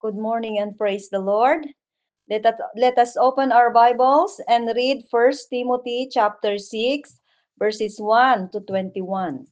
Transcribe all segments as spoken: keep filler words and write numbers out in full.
Good morning and praise the Lord. Let us, let us open our Bibles and read First Timothy chapter six, verses one to twenty-one.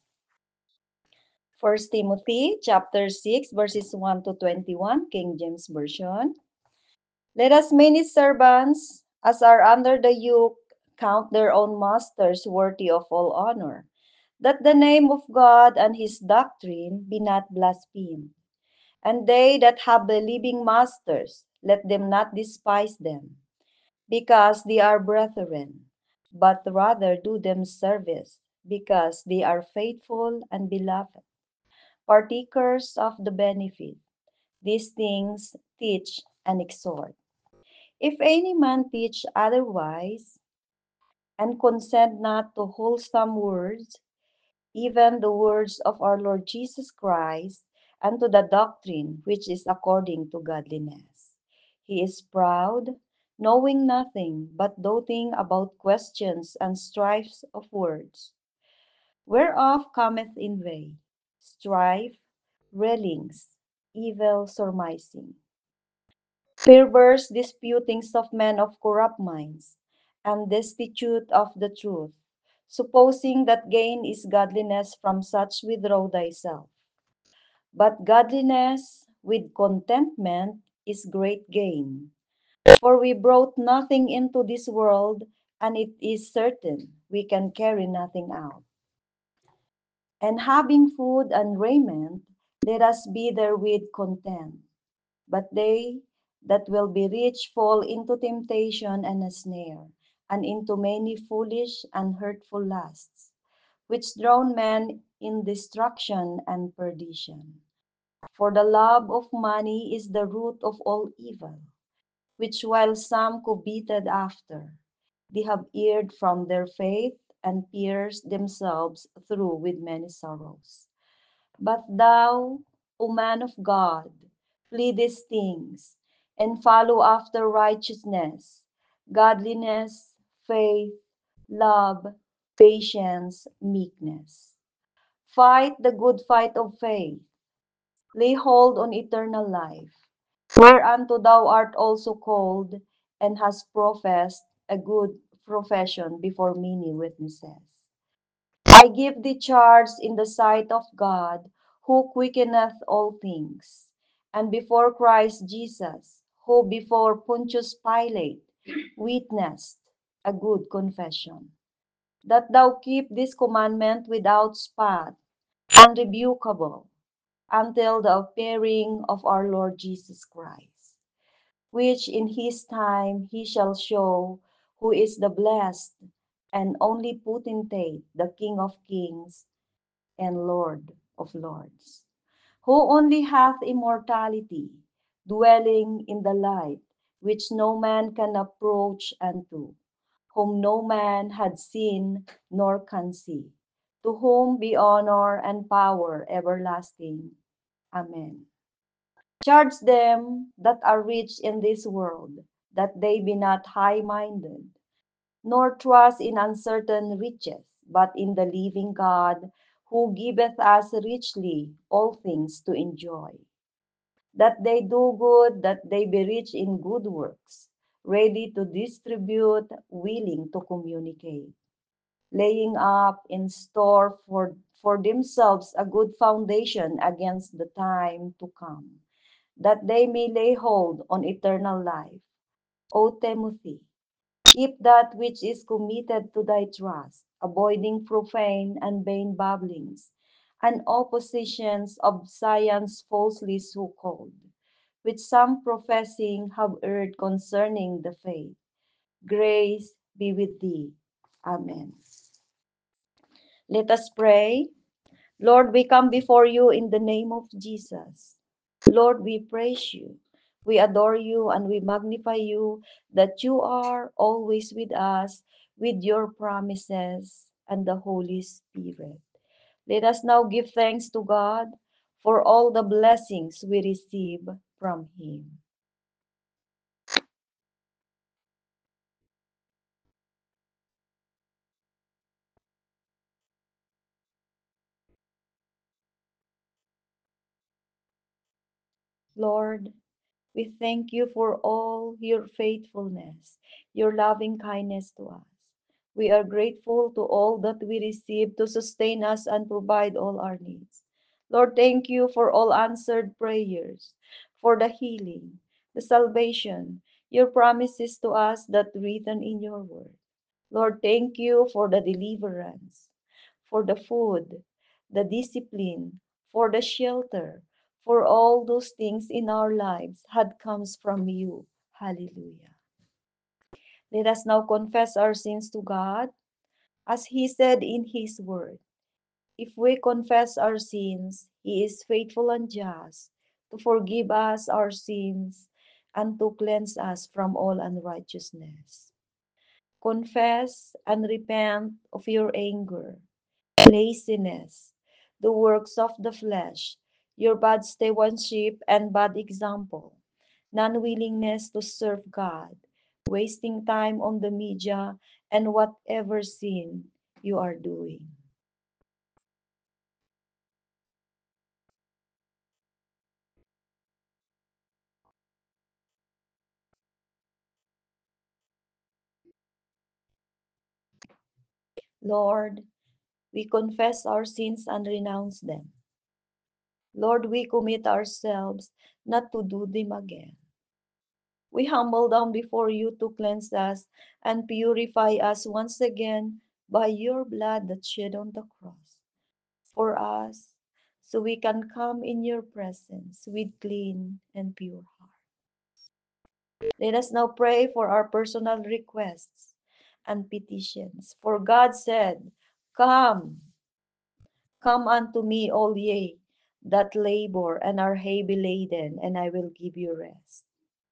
First Timothy chapter six, verses one to twenty-one, King James Version. Let us many servants, as are under the yoke, count their own masters worthy of all honor, that the name of God and his doctrine be not blasphemed. And they that have believing masters, let them not despise them, because they are brethren, but rather do them service, because they are faithful and beloved, partakers of the benefit. These things teach and exhort. If any man teach otherwise, and consent not to wholesome words, even the words of our Lord Jesus Christ, and to the doctrine which is according to godliness. He is proud, knowing nothing, but doting about questions and strifes of words, whereof cometh envy, strife, railings, evil surmising, perverse disputings of men of corrupt minds, and destitute of the truth, supposing that gain is godliness. From such withdraw thyself. But godliness with contentment is great gain. For we brought nothing into this world, and it is certain we can carry nothing out. And having food and raiment, let us be therewith content. But they that will be rich fall into temptation and a snare, and into many foolish and hurtful lusts, which drown men in destruction and perdition. For the love of money is the root of all evil, which while some coveted after, they have erred from their faith and pierced themselves through with many sorrows. But thou, O man of God, flee these things, and follow after righteousness, godliness, faith, love, patience, meekness. Fight the good fight of faith. Lay hold on eternal life, whereunto thou art also called, and hast professed a good profession before many witnesses. I give thee charge in the sight of God, who quickeneth all things, and before Christ Jesus, who before Pontius Pilate witnessed a good confession, that thou keep this commandment without spot, unrebukable, until the appearing of our Lord Jesus Christ, which in his time he shall show who is the blessed and only potentate, the King of kings and Lord of lords, who only hath immortality, dwelling in the light, which no man can approach unto, whom no man had seen nor can see, to whom be honor and power everlasting. Amen. Charge them that are rich in this world, that they be not high minded, nor trust in uncertain riches, but in the living God, who giveth us richly all things to enjoy. That they do good, that they be rich in good works, ready to distribute, willing to communicate, laying up in store for, for themselves a good foundation against the time to come, that they may lay hold on eternal life. O Timothy, keep that which is committed to thy trust, avoiding profane and vain babblings, and oppositions of science falsely so called, which some professing have erred concerning the faith. Grace be with thee. Amen. Let us pray. Lord, we come before you in the name of Jesus. Lord, we praise you. We adore you and we magnify you that you are always with us with your promises and the Holy Spirit. Let us now give thanks to God for all the blessings we receive from him. Lord, We thank you for all your faithfulness, your loving kindness to us. We are grateful to all that we receive to sustain us and provide all our needs. Lord, thank you for all answered prayers, for the healing, the salvation, your promises to us that written in your word. Lord, thank you for the deliverance, for the food, the discipline, for the shelter, for all those things in our lives had comes from you. Hallelujah. Let us now confess our sins to God, as He said in His word. If we confess our sins, He is faithful and just to forgive us our sins and to cleanse us from all unrighteousness. Confess and repent of your anger, laziness, the works of the flesh, your bad stewardship and bad example, non-willingness to serve God, wasting time on the media, and whatever sin you are doing. Lord, we confess our sins and renounce them. Lord, we commit ourselves not to do them again. We humble down before you to cleanse us and purify us once again by your blood that shed on the cross for us, so we can come in your presence with clean and pure heart. Let us now pray for our personal requests and petitions. For God said, Come, come unto me, all ye that labor and are heavy laden, and I will give you rest.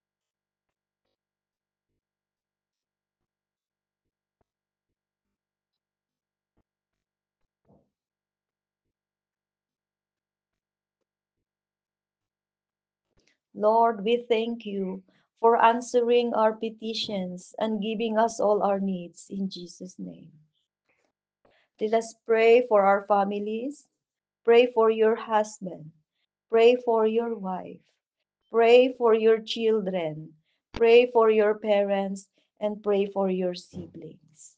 Lord, we thank you for answering our petitions and giving us all our needs in Jesus' name. Let us pray for our families. Pray for your husband. Pray for your wife. Pray for your children. Pray for your parents and pray for your siblings.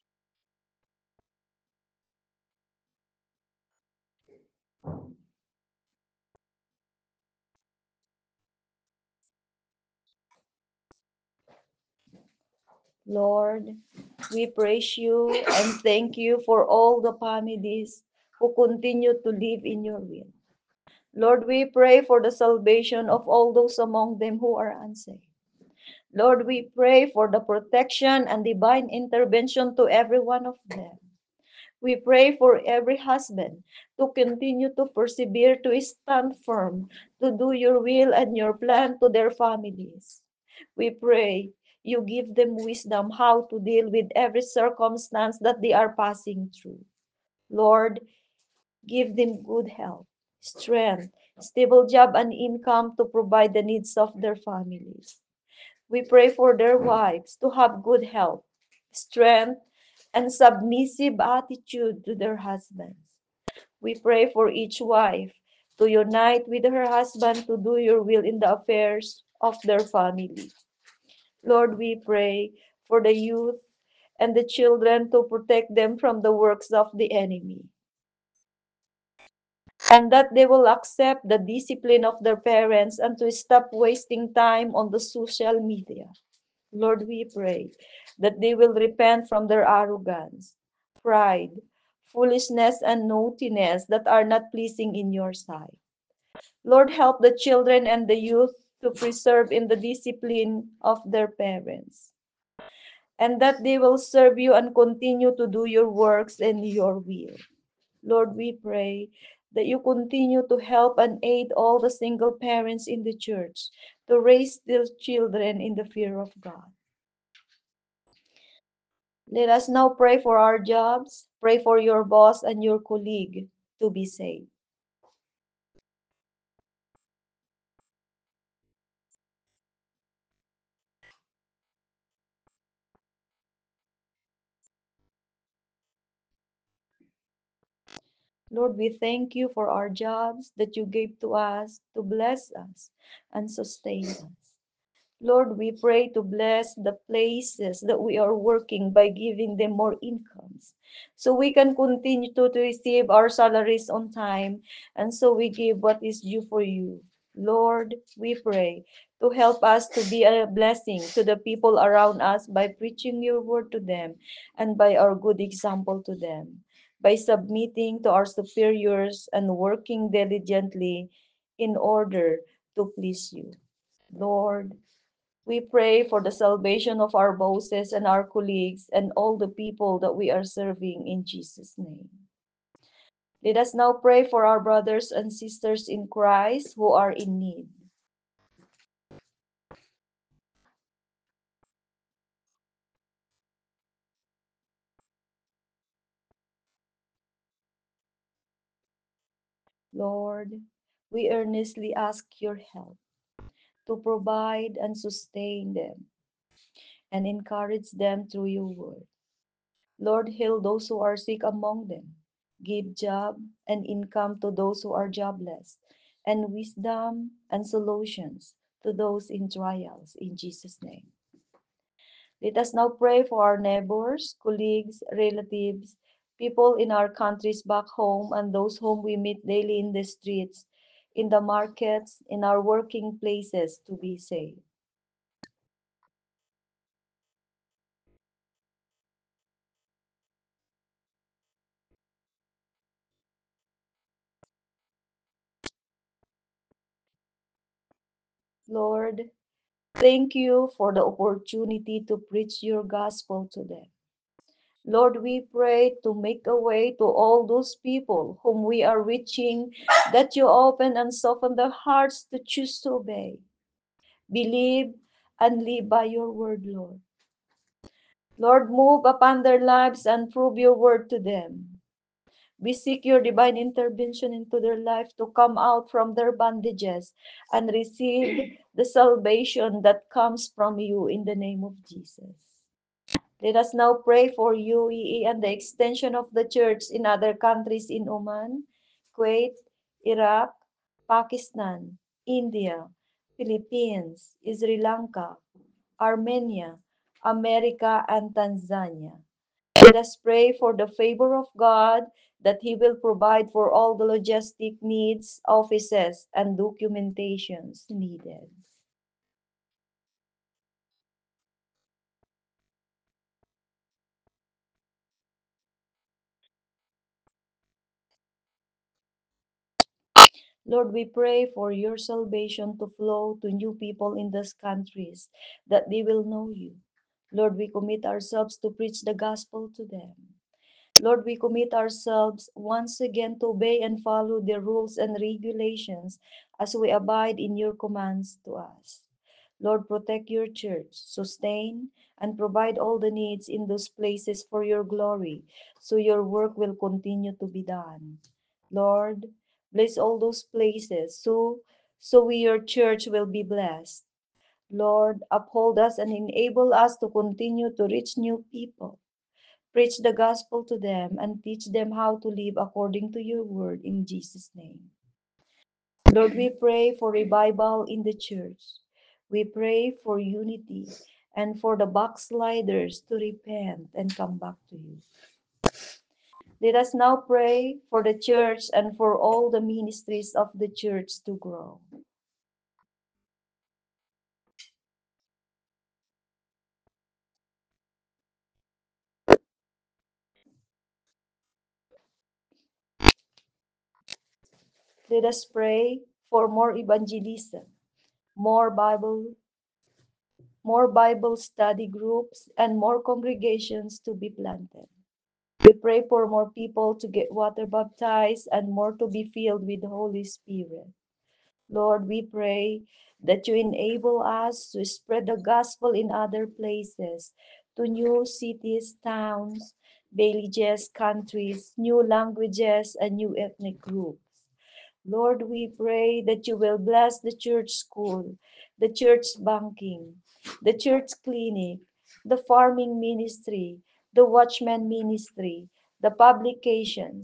Lord, we praise you and thank you for all the families who continue to live in your will. Lord, we pray for the salvation of all those among them who are unsaved. Lord, we pray for the protection and divine intervention to every one of them. We pray for every husband to continue to persevere, to stand firm, to do your will and your plan to their families. We pray you give them wisdom how to deal with every circumstance that they are passing through. Lord, give them good health, strength, stable job and income to provide the needs of their families. We pray for their wives to have good health, strength, and submissive attitude to their husbands. We pray for each wife to unite with her husband to do your will in the affairs of their family. Lord, we pray for the youth and the children to protect them from the works of the enemy, and that they will accept the discipline of their parents and to stop wasting time on the social media. Lord, we pray that they will repent from their arrogance, pride, foolishness, and naughtiness that are not pleasing in your sight. Lord, help the children and the youth to preserve in the discipline of their parents, and that they will serve you and continue to do your works and your will. Lord, we pray that you continue to help and aid all the single parents in the church to raise their children in the fear of God. Let us now pray for our jobs. Pray for your boss and your colleague to be saved. Lord, we thank you for our jobs that you gave to us to bless us and sustain us. Lord, we pray to bless the places that we are working by giving them more incomes so we can continue to, to receive our salaries on time, and so we give what is due for you. Lord, we pray to help us to be a blessing to the people around us by preaching your word to them and by our good example to them, by submitting to our superiors and working diligently in order to please you. Lord, we pray for the salvation of our bosses and our colleagues and all the people that we are serving in Jesus' name. Let us now pray for our brothers and sisters in Christ who are in need. Lord, we earnestly ask your help to provide and sustain them and encourage them through your word. Lord, heal those who are sick among them. Give job and income to those who are jobless, and wisdom and solutions to those in trials. In Jesus' name. Let us now pray for our neighbors, colleagues, relatives, people in our countries back home, and those whom we meet daily in the streets, in the markets, in our working places to be saved. Lord, thank you for the opportunity to preach your gospel to them. Lord, we pray to make a way to all those people whom we are reaching, that you open and soften their hearts to choose to obey, believe, and live by your word, Lord. Lord, move upon their lives and prove your word to them. We seek your divine intervention into their life to come out from their bondages and receive the salvation that comes from you in the name of Jesus. Let us now pray for U A E and the extension of the church in other countries in Oman, Kuwait, Iraq, Pakistan, India, Philippines, Sri Lanka, Armenia, America, and Tanzania. Let us pray for the favor of God, that He will provide for all the logistic needs, offices, and documentations needed. Lord, we pray for your salvation to flow to new people in these countries, that they will know you. Lord, we commit ourselves to preach the gospel to them. Lord, we commit ourselves once again to obey and follow the rules and regulations as we abide in your commands to us. Lord, protect your church, sustain and provide all the needs in those places for your glory, so your work will continue to be done. Lord, bless all those places so, so we, your church, will be blessed. Lord, uphold us and enable us to continue to reach new people. Preach the gospel to them and teach them how to live according to your word in Jesus' name. Lord, we pray for revival in the church. We pray for unity and for the backsliders to repent and come back to you. Let us now pray for the church and for all the ministries of the church to grow. Let us pray for more evangelism, more Bible, more Bible study groups, and more congregations to be planted. We pray for more people to get water baptized and more to be filled with the Holy Spirit. Lord, we pray that you enable us to spread the gospel in other places, to new cities, towns, villages, countries, new languages, and new ethnic groups. Lord, we pray that you will bless the church school, the church banking, the church clinic, the farming ministry, the watchman ministry, the publications,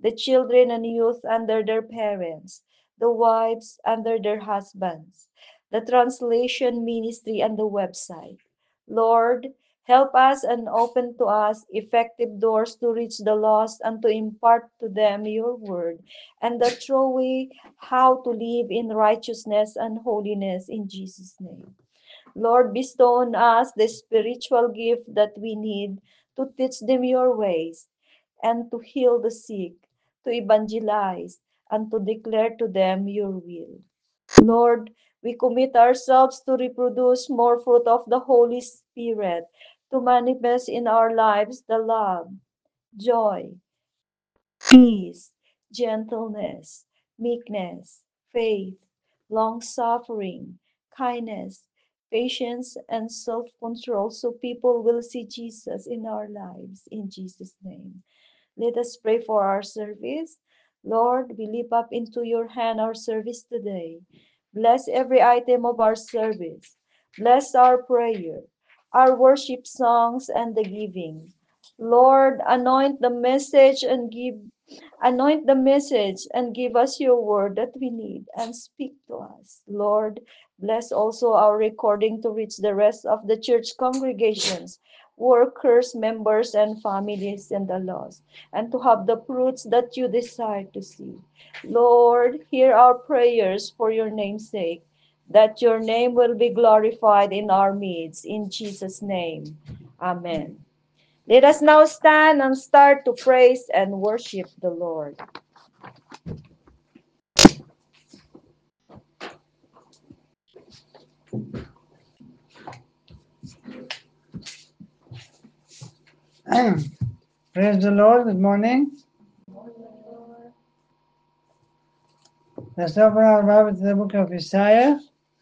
the children and youth under their parents, the wives under their husbands, the translation ministry and the website. Lord, help us and open to us effective doors to reach the lost and to impart to them your word and the true way how to live in righteousness and holiness in Jesus' name. Lord, bestow on us the spiritual gift that we need to teach them your ways and to heal the sick, to evangelize, and to declare to them your will. Lord, we commit ourselves to reproduce more fruit of the Holy Spirit, to manifest in our lives the love, joy, peace, gentleness, meekness, faith, long suffering, kindness, patience, and self control so people will see Jesus in our lives. In Jesus' name. Let us pray for our service. Lord, we lift up into your hand our service today. Bless every item of our service. Bless our prayer, our worship songs, and the giving. Lord, anoint the message and give anoint the message and give us your word that we need and speak to us. Lord, bless also our recording to reach the rest of the church congregations, workers, members, and families in the lost, and to have the fruits that you desire to see. Lord, hear our prayers for your name's sake, that your name will be glorified in our midst. In Jesus' name, amen. Let us now stand and start to praise and worship the Lord. Praise the Lord. Good morning. Let's open our Bible to the book of Isaiah.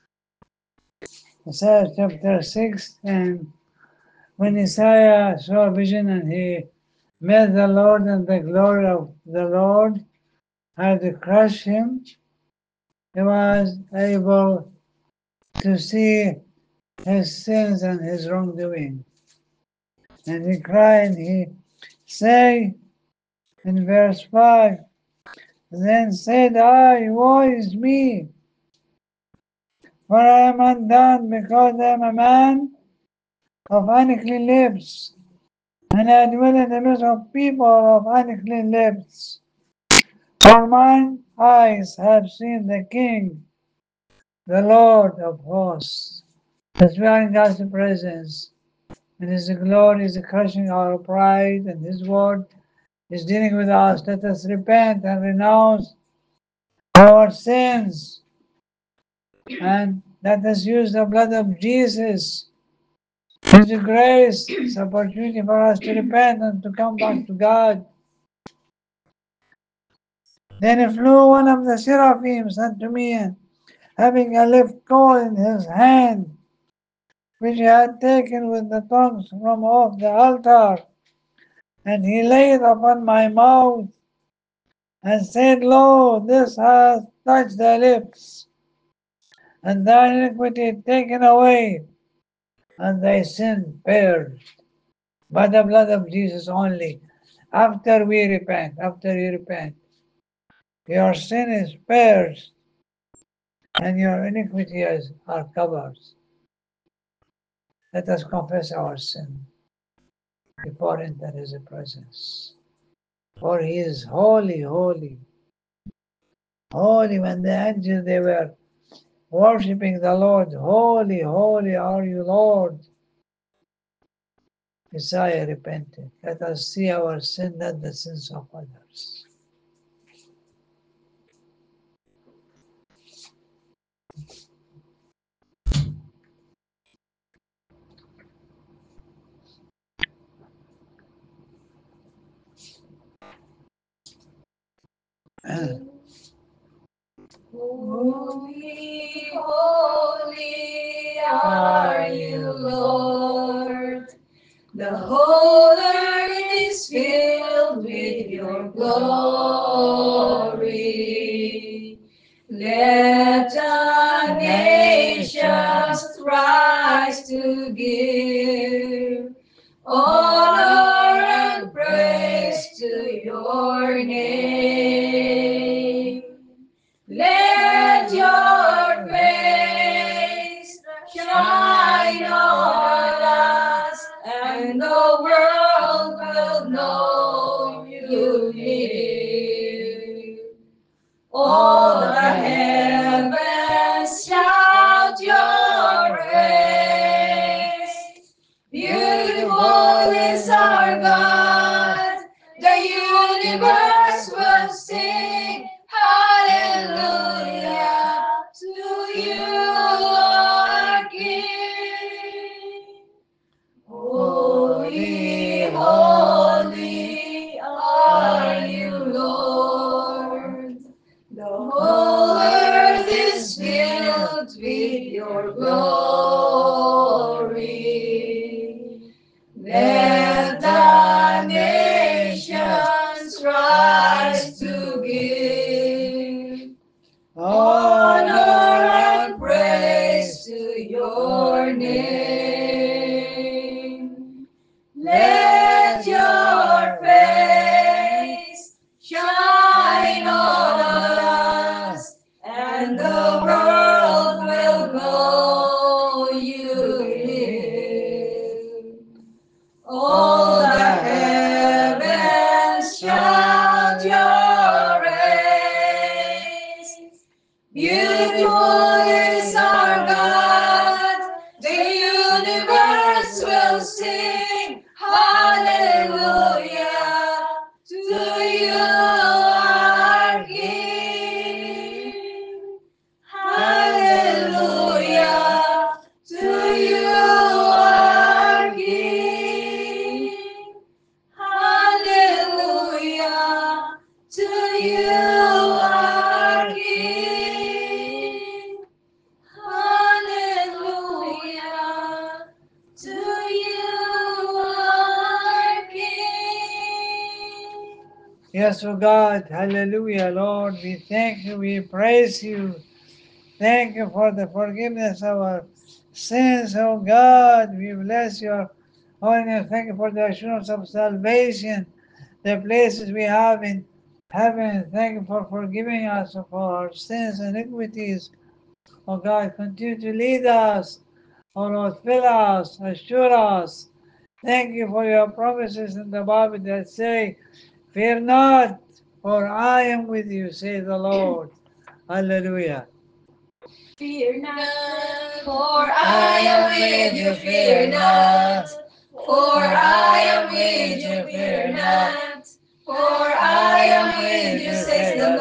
Isaiah chapter six. And when Isaiah saw a vision and he met the Lord, and the glory of the Lord had crushed him, he was able to see his sins and his wrongdoing. And he cried and he say in verse five, then said I, woe is me, for I am undone, because I am a man of unclean lips, and I dwell in the midst of people of unclean lips. For mine eyes have seen the King, the Lord of hosts. As we are in God's presence, and His glory is crushing our pride, and His word is dealing with us. Let us repent and renounce our sins, and let us use the blood of Jesus. His grace is opportunity for us to repent and to come back to God. Then flew one of the seraphims unto me, and having a live coal in his hand, which he had taken with the tongs from off the altar, and he laid upon my mouth, and said, Lo, this hath touched thy lips, and thy iniquity taken away, and thy sin purged, by the blood of Jesus only. After we repent, after you repent, your sin is purged, and your iniquities are covered. Let us confess our sin before enter His presence. For He is holy, holy, holy. When the angels they were worshipping the Lord, holy, holy are you, Lord. Isaiah repented. Let us see our sin, not the sins of others. Holy, holy are you, Lord. The whole earth is filled with your glory. Let the nations rise to give honor and praise to your name. let your face shine on us, and the world will know you live. All the heavens shout your praise. Beautiful is our God. The universe will sing hallelujah to you, our King. Holy, holy are you, Lord. The whole earth is filled with your glory. Let the nations rise to give honor and praise to your name. Let your face shine on us, and the world will know you live. All the heavens shout your praise. Beautiful is our God. The universe will sing hallelujah to you, our King. Hallelujah to you, our King. Hallelujah to you, our King. Hallelujah to you, our King. Yes, O God, hallelujah, Lord. We thank you, we praise you. Thank you for the forgiveness of our sins, O God. We bless your holy name. Thank you for the assurance of salvation, the places we have in heaven. Thank you for forgiving us of our sins and iniquities. O God, continue to lead us. O Lord, fill us, assure us. Thank you for your promises in the Bible that say, fear not, for I am with you, says the Lord. Hallelujah. Fear not, for I am with you, fear not. For I am with you, fear not. For I am with you, says the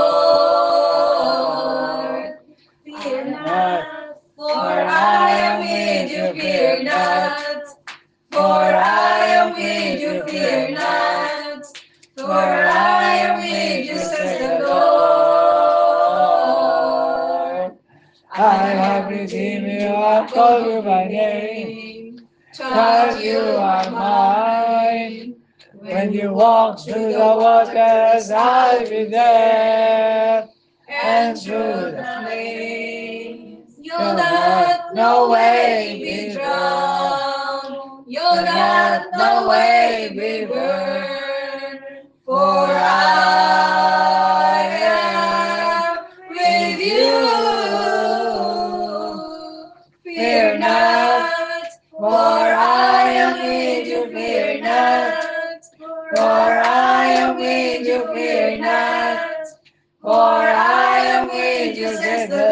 Lord. Fear not, for I am with you, fear not. For I am with you, fear not. For I am with you, says the Lord. I have redeemed you, I've called you by name. Child, you are mine. When you walk through the waters, I'll be there. And through the flames, you'll not no way be drowned. You'll not no way be burned. For I am with you. Fear not, for I am with you. Fear not, for I am with you. Fear not. For I am with you, says the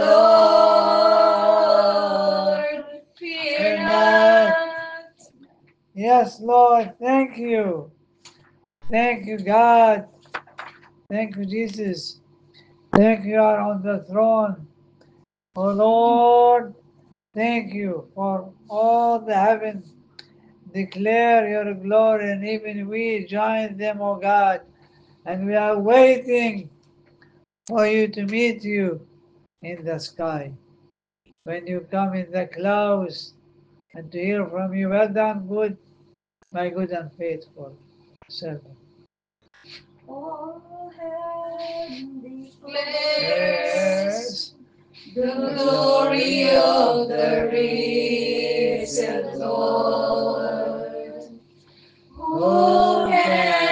Lord. Fear not. Yes, Lord, thank you. Thank you, God. Thank you, Jesus. Thank you, you are on the throne. Oh Lord, thank you for all the heavens declare your glory, and even we join them, O God. And we are waiting for you to meet you in the sky. When you come in the clouds and to hear from you, well done, good, my good and faithful servant. All heaven declares the glory of the risen Lord. Who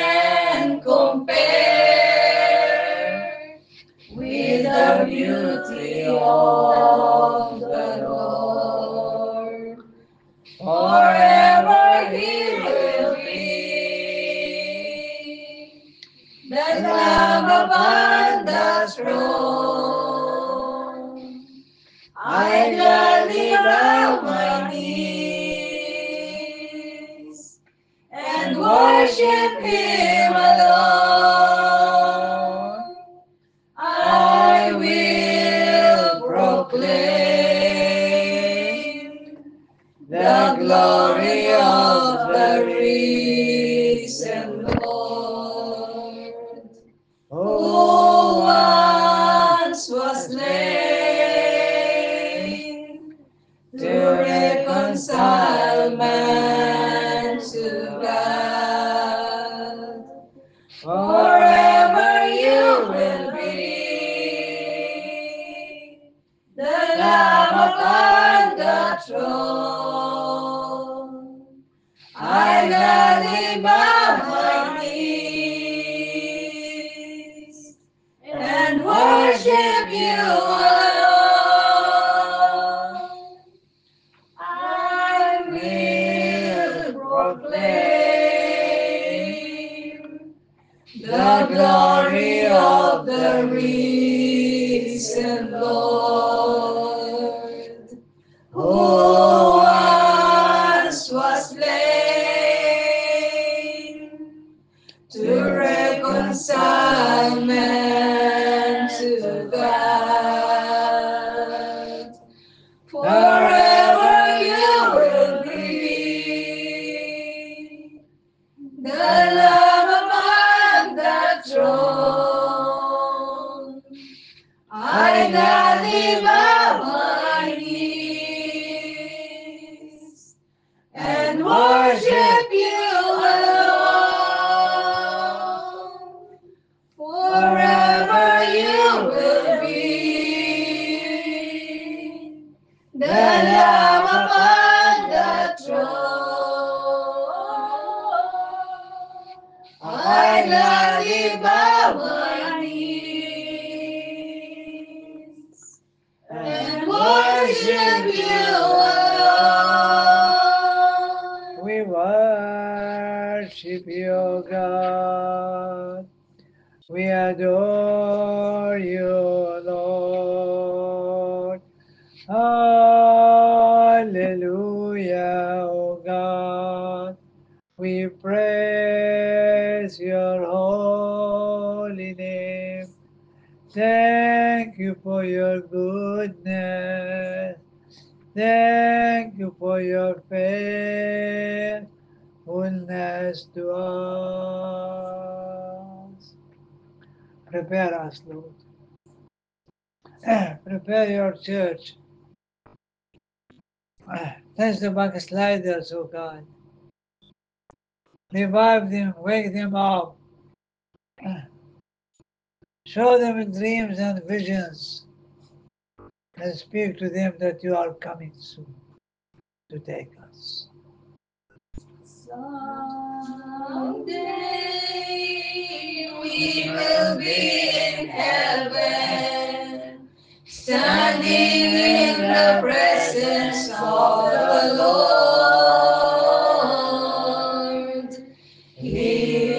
can compare with the beauty glory of the Lord. Forever he will be the Lamb upon the throne. I gladly bow my knees and worship him alone. I will proclaim the glory of the risen Lord, who once was slain to reconcile man to God. Forever you will be the Lamb upon the throne. I gladly bow my knees and worship you alone. I will proclaim the glory of the risen Lord, who once was slain to reconcile man to God. Forever you will be the Lamb upon the throne. I gladly bow my knees and worship you alone. Forever you will be the Lamb upon the throne. I gladly bow my knees and worship you alone. We worship you, God. We adore you, Lord. Hallelujah, O God. We praise your holy name. Thank you for your goodness. Thank you for your faithfulness to us. Prepare us, Lord. Prepare your church. Touch the backsliders, O God. Revive them, wake them up. Show them in dreams and visions, and speak to them that you are coming soon to take us. Someday we will be in heaven, standing in the presence of the Lord. He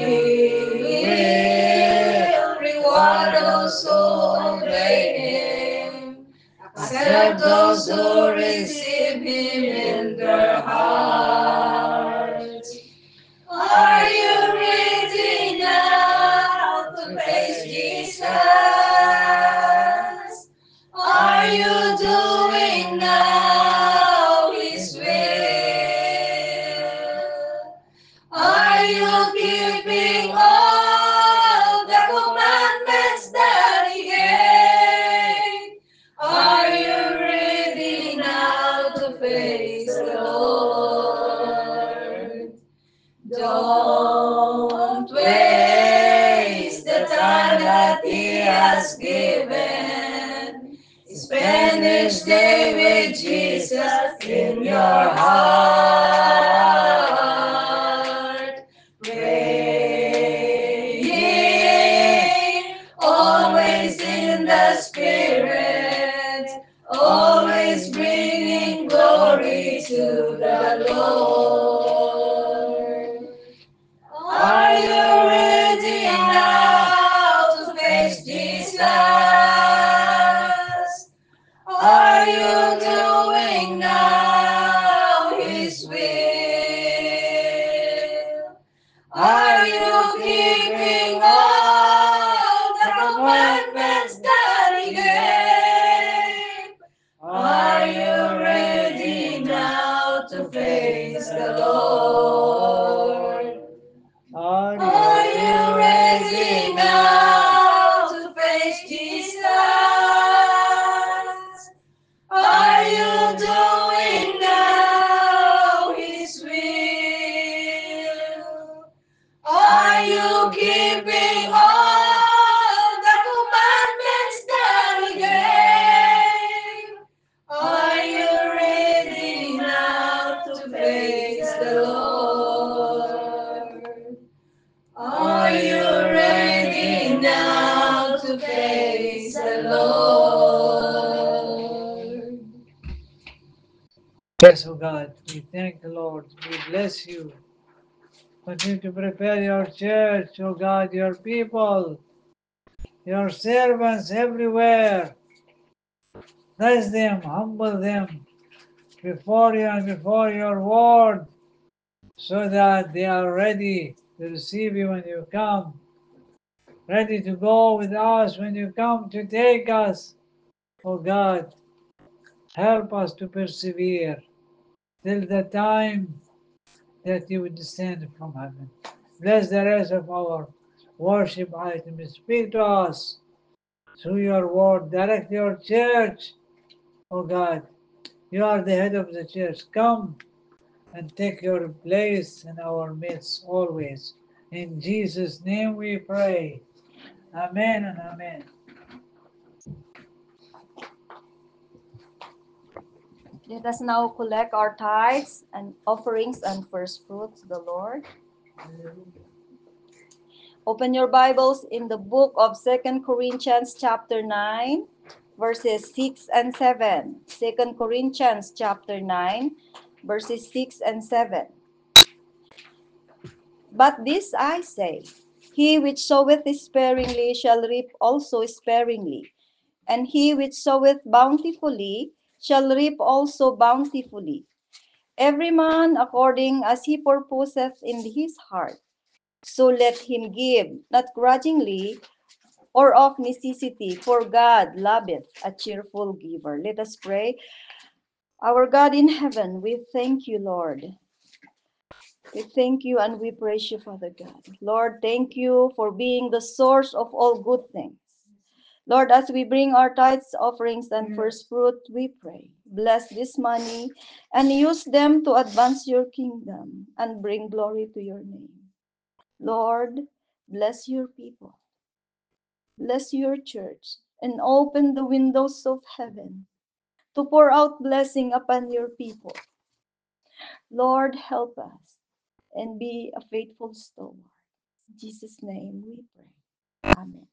will reward those who obey him, accept those who receive him in their hearts. Are you ready now to face Jesus? Are you doing now his will? Are you keeping all the commandments that he gave? Are you ready now to face the Lord? Don't waste the time that he has given. Spend each day with Jesus in your heart. Praying always in the Spirit. always bringing glory to the Lord. Are you ready now to face Jesus? Are you doing now His will? Are you keeping all the commandments that He gave? Are you ready now to face the Lord? Are Are you ready now to face Jesus? Are you doing now His will? Are you keeping all the commandments that He gave? Are you ready now to face the Lord? Are you ready now to face the Lord? Yes, O God, we thank the Lord. We bless you. Continue to prepare your church, O God, your people, your servants everywhere. Bless them, humble them before you and before your word, so that they are ready to receive you when you come, ready to go with us when you come to take us. O God, help us to persevere till the time that you would descend from heaven. Bless the rest of our worship items. Speak to us through your word. Direct your church, O God. You are the head of the church. Come and take your place in our midst always. In Jesus' name we pray. Amen and amen. Let us now collect our tithes and offerings and first fruits to the Lord. Open your Bibles in the book of Second Corinthians chapter nine, verses six and seven. Second Corinthians chapter nine, verses six and seven. But this I say, he which soweth sparingly shall reap also sparingly, and he which soweth bountifully shall reap also bountifully. Every man according as he purposeth in his heart, so let him give, not grudgingly or of necessity, for God loveth a cheerful giver. Let us pray. Our God in heaven, we thank you, Lord. We thank you and we praise you, Father God. Lord, thank you for being the source of all good things. Lord, as we bring our tithes, offerings, and first fruit, we pray. Bless this money and use them to advance your kingdom and bring glory to your name. Lord, bless your people. Bless your church and open the windows of heaven to pour out blessing upon your people. Lord, help us and be a faithful steward. In Jesus' name we pray. Amen.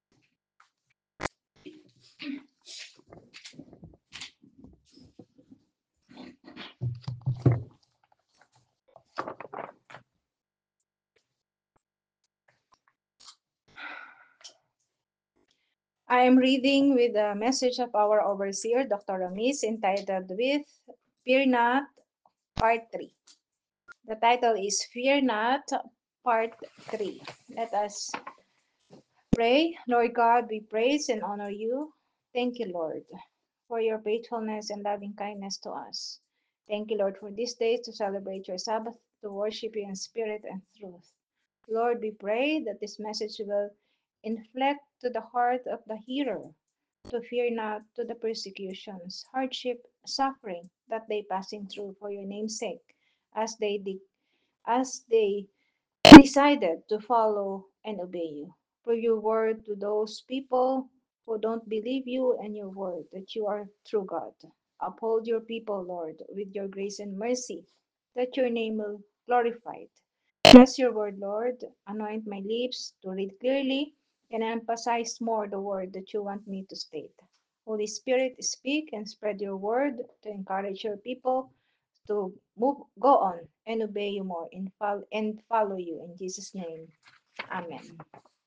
I am reading with the message of our overseer, Doctor Ramis, entitled with Fear Not, Part three. The title is Fear Not, Part three. Let us pray. Lord God, we praise and honor you. Thank you, Lord, for your faithfulness and loving kindness to us. Thank you, Lord, for this day to celebrate your Sabbath, to worship you in spirit and truth. Lord, we pray that this message will inflect to the heart of the hearer to fear not to the persecutions, hardship, suffering that they passing through for your name's sake, as they de- as they decided to follow and obey you. For your word to those people who don't believe you and your word that you are true God. Uphold your people, Lord, with your grace and mercy, that your name will glorified. Bless your word, Lord. Anoint my lips to read clearly and emphasize more the word that you want me to state. Holy Spirit, speak and spread your word to encourage your people to move, go on and obey you more and follow, and follow you. In Jesus' name, amen.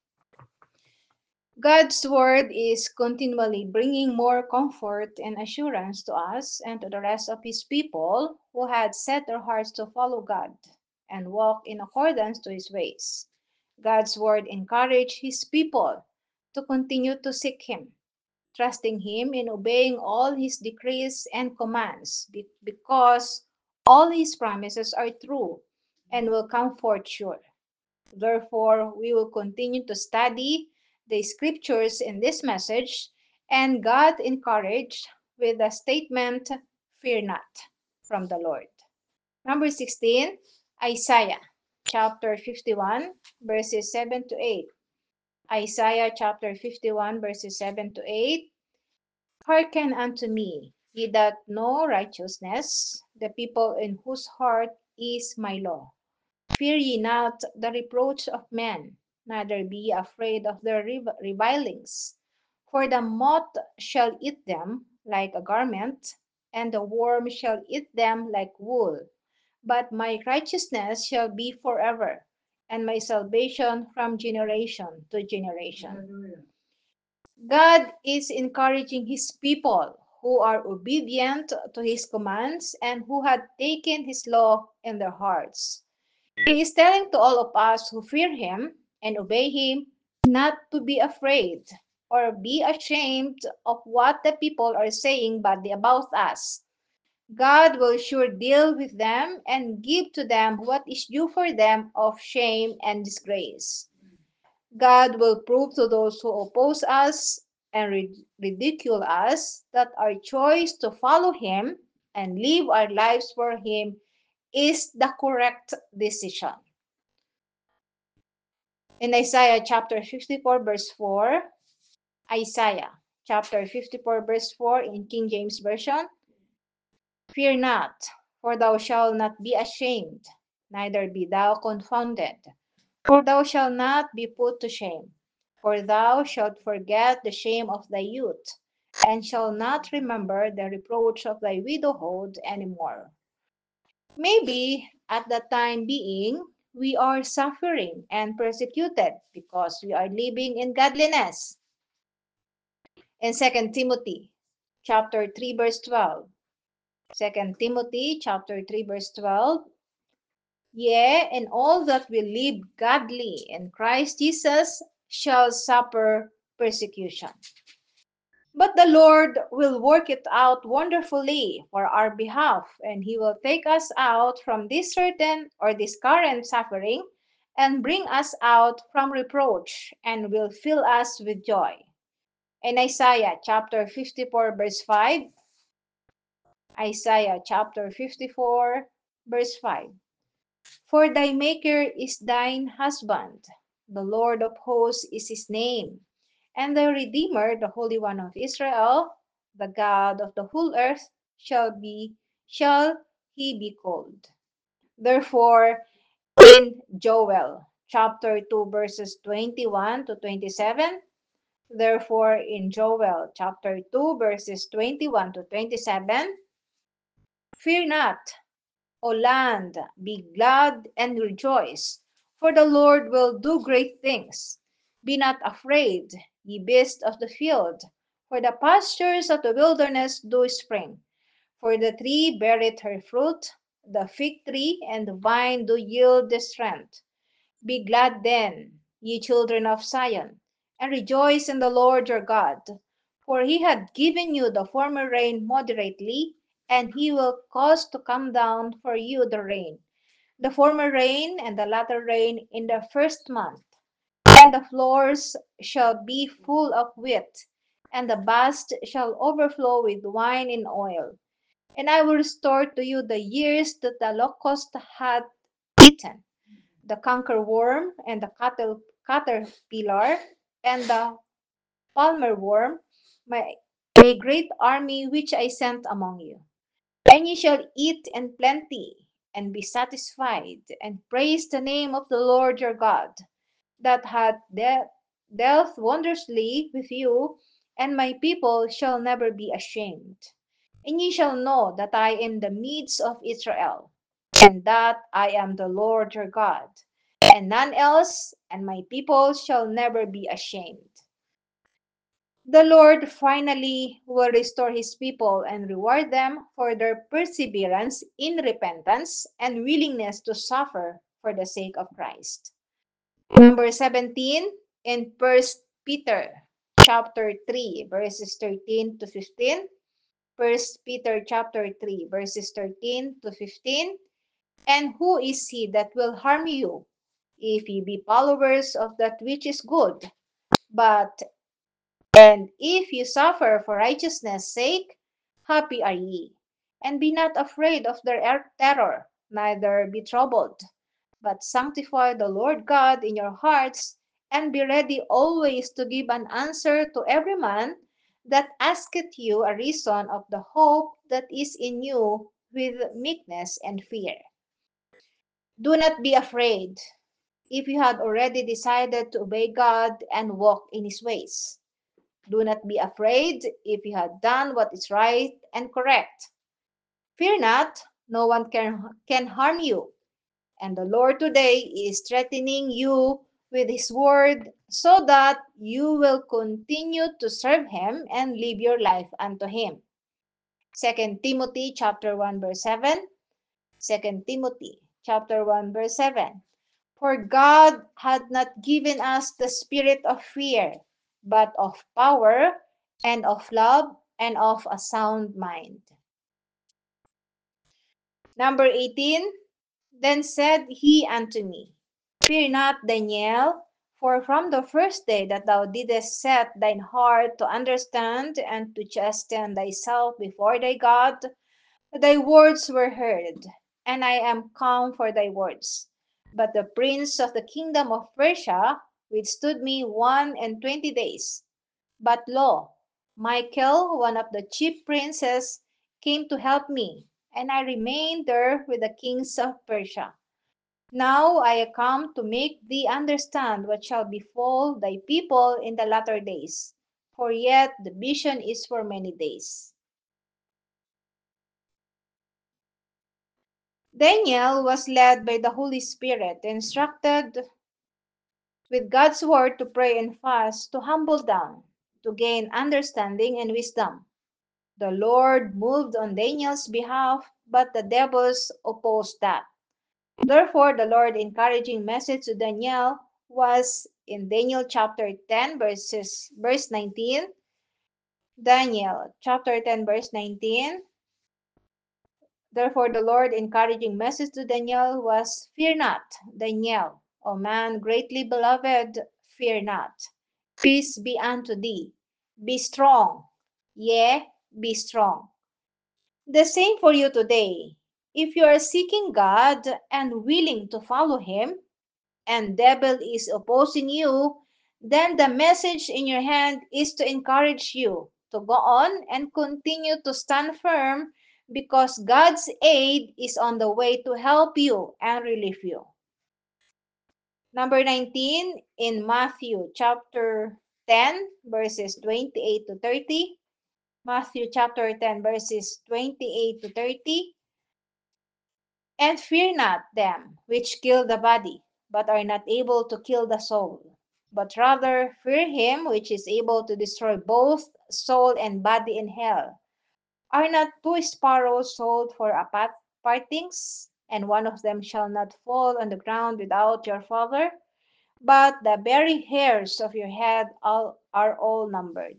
God's word is continually bringing more comfort and assurance to us and to the rest of his people who had set their hearts to follow God and walk in accordance to his ways. God's word encouraged his people to continue to seek him, trusting him in obeying all his decrees and commands because all his promises are true and will come forth sure. Therefore, we will continue to study the scriptures in this message, and God encouraged with the statement, "Fear not," from the Lord. Number sixteen, Isaiah chapter fifty-one, verses seven to eight. Isaiah chapter fifty-one, verses seven to eight. Hearken unto me, ye that know righteousness, the people in whose heart is my law. Fear ye not the reproach of men, neither be ye afraid of their revilings. For the moth shall eat them like a garment, and the worm shall eat them like wool. But my righteousness shall be forever, and my salvation from generation to generation. Hallelujah. God is encouraging his people who are obedient to his commands and who had taken his law in their hearts. He is telling to all of us who fear him and obey him not to be afraid or be ashamed of what the people are saying badly about us. God will sure deal with them and give to them what is due for them of shame and disgrace. God will prove to those who oppose us and rid- ridicule us that our choice to follow him and live our lives for him is the correct decision. In Isaiah chapter fifty-four, verse four, Isaiah chapter fifty-four, verse four in King James Version, "Fear not, for thou shalt not be ashamed, neither be thou confounded. For thou shalt not be put to shame, for thou shalt forget the shame of thy youth, and shalt not remember the reproach of thy widowhood any more." Maybe at the time being, we are suffering and persecuted because we are living in godliness. In Second Timothy chapter three verse twelve. Second Timothy chapter three verse twelve. Yea, and all that will live godly in Christ Jesus shall suffer persecution. But the Lord will work it out wonderfully for our behalf, and He will take us out from this certain or this current suffering and bring us out from reproach and will fill us with joy. In Isaiah chapter fifty-four, verse five, Isaiah chapter fifty-four, verse five. For thy Maker is thine husband, the Lord of hosts is his name, and thy Redeemer, the Holy One of Israel, the God of the whole earth, shall be shall he be called. Therefore, in Joel chapter two, verses twenty-one to twenty-seven, therefore in Joel chapter two, verses twenty-one to twenty-seven, fear not, O land, be glad and rejoice, for the Lord will do great things. Be not afraid, ye beasts of the field, for the pastures of the wilderness do spring. For the tree beareth her fruit, the fig tree and the vine do yield their strength. Be glad then, ye children of Zion, and rejoice in the Lord your God, for he hath given you the former rain moderately, and he will cause to come down for you the rain, the former rain and the latter rain in the first month. And the floors shall be full of wheat, and the vast shall overflow with wine and oil. And I will restore to you the years that the locust hath eaten, the cankerworm and the cattle, caterpillar and the palmer worm, my a great army which I sent among you. And ye shall eat in plenty and be satisfied, and praise the name of the Lord your God, that hath de- dealt wondrously with you, and my people shall never be ashamed. And ye shall know that I am the midst of Israel, and that I am the Lord your God, and none else, and my people shall never be ashamed. The Lord finally will restore his people and reward them for their perseverance in repentance and willingness to suffer for the sake of Christ. Number seventeen in First Peter chapter three verses thirteen to fifteen. First Peter chapter three verses thirteen to fifteen. And who is he that will harm you if ye be followers of that which is good? But and if you suffer for righteousness' sake, happy are ye. And be not afraid of their er- terror, neither be troubled, but sanctify the Lord God in your hearts, and be ready always to give an answer to every man that asketh you a reason of the hope that is in you with meekness and fear. Do not be afraid if you had already decided to obey God and walk in his ways. Do not be afraid if you have done what is right and correct. Fear not, no one can, can harm you. And the Lord today is threatening you with his word so that you will continue to serve him and live your life unto him. Second Timothy chapter one verse seven. Second Timothy chapter one verse seven. For God had not given us the spirit of fear, but of power and of love and of a sound mind. Number eighteen. Then said he unto me, Fear not, Daniel, for from the first day that thou didst set thine heart to understand and to chasten thyself before thy God, thy words were heard, and I am come for thy words. But the prince of the kingdom of Persia withstood me one and twenty days. But lo, Michael, one of the chief princes, came to help me, and I remained there with the kings of Persia. Now I am come to make thee understand what shall befall thy people in the latter days, for yet the vision is for many days. Daniel was led by the Holy Spirit, instructed with God's word to pray and fast, to humble down, to gain understanding and wisdom. The Lord moved on Daniel's behalf, but the devils opposed that. Therefore, the Lord encouraging message to Daniel was in Daniel chapter ten, verses verse nineteen. Daniel chapter ten, verse nineteen. Therefore, the Lord encouraging message to Daniel was, Fear not, Daniel, O man greatly beloved, fear not. Peace be unto thee. Be strong, yea, be strong. The same for you today. If you are seeking God and willing to follow him, and devil is opposing you, then the message in your hand is to encourage you to go on and continue to stand firm because God's aid is on the way to help you and relieve you. Number nineteen in Matthew chapter ten verses twenty-eight to thirty. Matthew chapter ten verses twenty-eight to thirty. And fear not them which kill the body, but are not able to kill the soul, but rather fear him which is able to destroy both soul and body in hell. Are not two sparrows sold for a pat- partings, and one of them shall not fall on the ground without your Father? But the very hairs of your head all, are all numbered.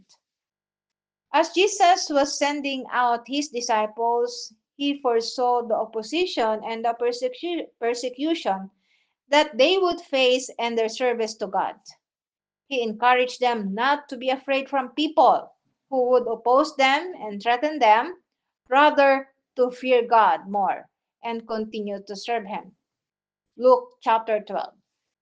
As Jesus was sending out his disciples, he foresaw the opposition and the persecu- persecution that they would face in their service to God. He encouraged them not to be afraid from people who would oppose them and threaten them, rather to fear God more and continue to serve him. Luke chapter twelve,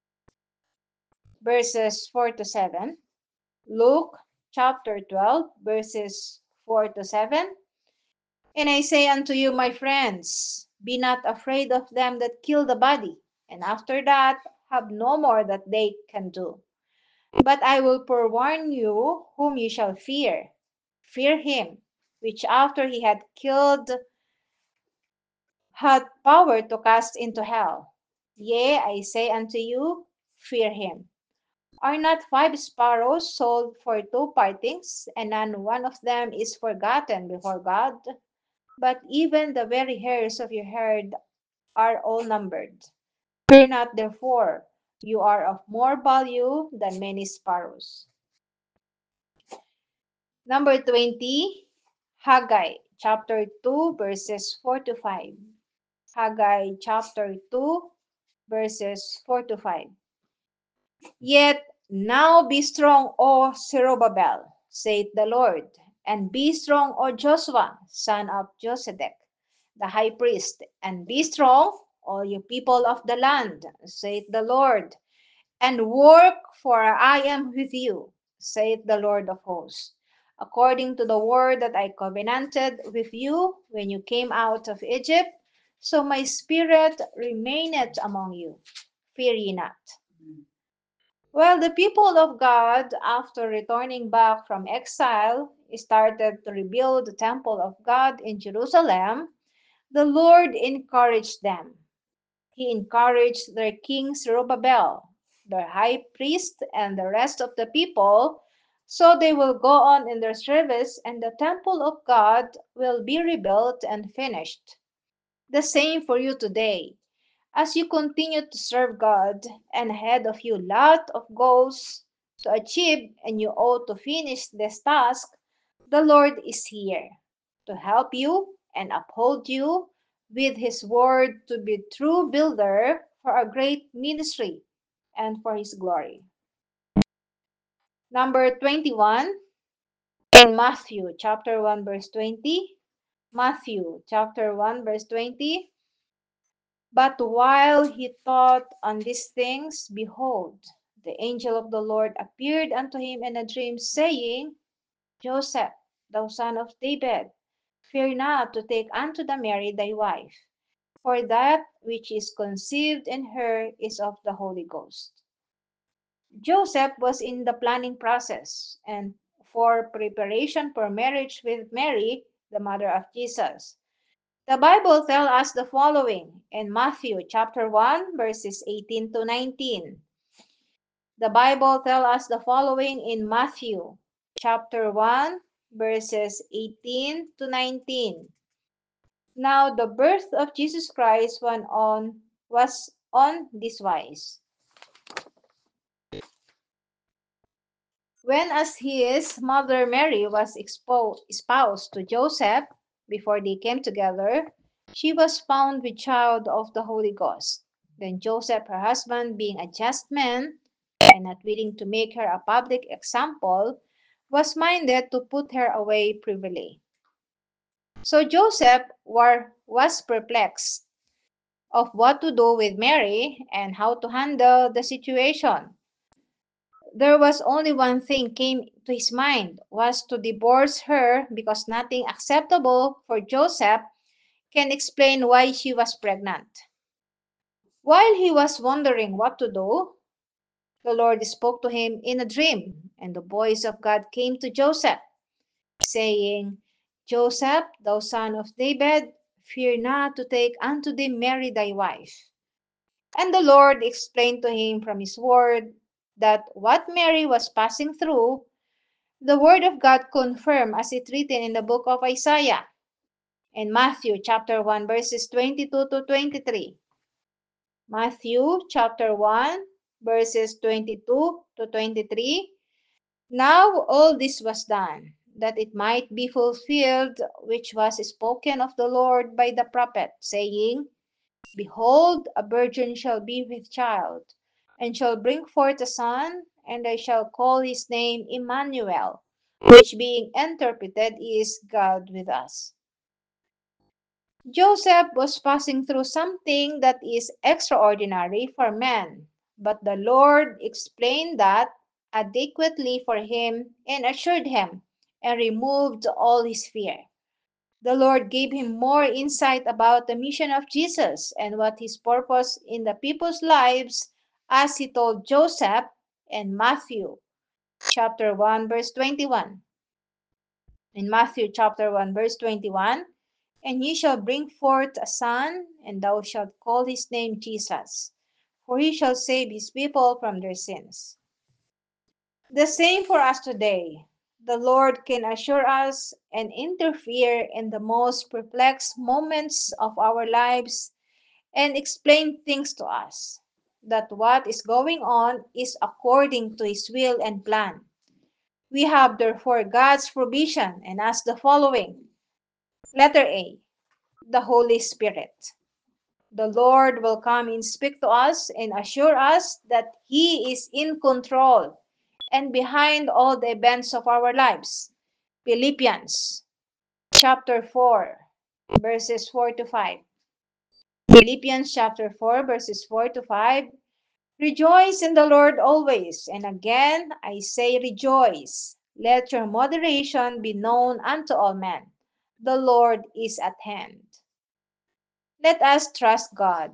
verses four to seven. Luke chapter twelve, verses four to seven. And I say unto you, my friends, be not afraid of them that kill the body, and after that have no more that they can do. But I will forewarn you whom you shall fear. Fear him, which after he had killed had power to cast into hell. Yea, I say unto you, fear him. Are not five sparrows sold for two partings, and none one of them is forgotten before God? But even the very hairs of your head are all numbered. Fear not, therefore, you are of more value than many sparrows. Number twenty, Haggai chapter two, verses four to five. Haggai chapter two, verses four to five. Yet now be strong, O Zerubbabel, saith the Lord, and be strong, O Joshua, son of Josedech, the high priest, and be strong, all you people of the land, saith the Lord, and work, for I am with you, saith the Lord of hosts, according to the word that I covenanted with you when you came out of Egypt. So my spirit remaineth among you. Fear ye not. Well, the people of God, after returning back from exile, started to rebuild the temple of God in Jerusalem. The Lord encouraged them. He encouraged their king Zerubbabel, their high priest, and the rest of the people, so they will go on in their service, and the temple of God will be rebuilt and finished. The same for you today. As you continue to serve God, and ahead of you lot of goals to achieve, and you ought to finish this task, the Lord is here to help you and uphold you with his word to be true builder for a great ministry and for his glory. Number twenty-one, in Matthew chapter one verse twenty. Matthew chapter one verse twenty. But while he thought on these things, behold, the angel of the Lord appeared unto him in a dream, saying, Joseph, thou son of David, fear not to take unto the Mary thy wife, for that which is conceived in her is of the Holy Ghost. Joseph was in the planning process and for preparation for marriage with Mary, the mother of Jesus. The Bible tells us the following in Matthew chapter one, verses eighteen to nineteen. The Bible tells us the following in Matthew chapter one, verses eighteen to nineteen. Now the birth of Jesus Christ went on was on this wise. When as his mother Mary was expo- espoused to Joseph, before they came together, she was found with child of the Holy Ghost. Then Joseph, her husband, being a just man, and not willing to make her a public example, was minded to put her away privily. So Joseph were, was perplexed of what to do with Mary and how to handle the situation. There was only one thing came to his mind, was to divorce her, because nothing acceptable for Joseph can explain why she was pregnant. While he was wondering what to do, the Lord spoke to him in a dream, and the voice of God came to Joseph, saying, Joseph, thou son of David, fear not to take unto thee Mary thy wife. And the Lord explained to him from his word that what Mary was passing through, the word of God confirmed as it written in the book of Isaiah in Matthew chapter one verses twenty-two to twenty-three. Matthew chapter one verses twenty-two to twenty-three. Now all this was done, that it might be fulfilled which was spoken of the Lord by the prophet, saying, Behold, a virgin shall be with child, and shall bring forth a son, and they shall call his name Emmanuel, which being interpreted is God with us. Joseph was passing through something that is extraordinary for man, but the Lord explained that adequately for him and assured him and removed all his fear. The Lord gave him more insight about the mission of Jesus and what his purpose in the people's lives, as he told Joseph and Matthew chapter one verse twenty-one. In Matthew chapter one verse twenty-one, and ye shall bring forth a son, and thou shalt call his name Jesus, for he shall save his people from their sins. The same for us today. The Lord can assure us and interfere in the most perplexed moments of our lives and explain things to us. That what is going on is according to his will and plan. We have therefore God's provision and as the following. Letter A, the Holy Spirit. The Lord will come and speak to us and assure us that He is in control and behind all the events of our lives. Philippians chapter four, verses four to five. Philippians chapter four, verses four to five. Rejoice in the Lord always, and again I say rejoice. Let your moderation be known unto all men. The Lord is at hand. Let us trust God.